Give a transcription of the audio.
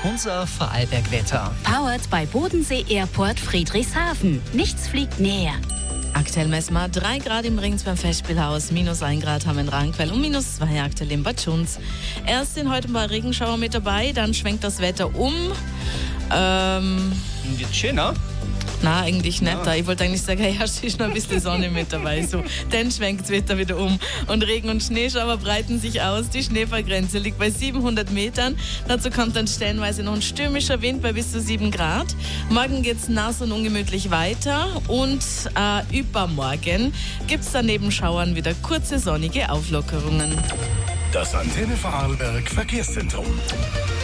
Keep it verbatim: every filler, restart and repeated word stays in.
unser Vorarlberg-Wetter. Powered bei Bodensee Airport Friedrichshafen. Nichts fliegt näher. Aktuell messen wir drei Grad im Rings beim Festspielhaus, minus ein Grad haben wir in Ranquell und minus zwei aktuell in Bad Schunz. Erst sind heute ein paar Regenschauer mit dabei, dann schwenkt das Wetter um. Ähm, Wird schöner. Na, eigentlich nicht. Ja. Ich wollte eigentlich sagen, ja, es ist noch ein bisschen Sonne mit dabei. So, dann schwenkt das Wetter wieder um. Und Regen- und Schneeschauer breiten sich aus. Die Schneefallgrenze liegt bei siebenhundert Metern. Dazu kommt dann stellenweise noch ein stürmischer Wind bei bis zu sieben Grad. Morgen geht es nass und ungemütlich weiter. Und äh, übermorgen gibt es dann neben Schauern wieder kurze sonnige Auflockerungen. Das Antenne Vorarlberg Verkehrszentrum.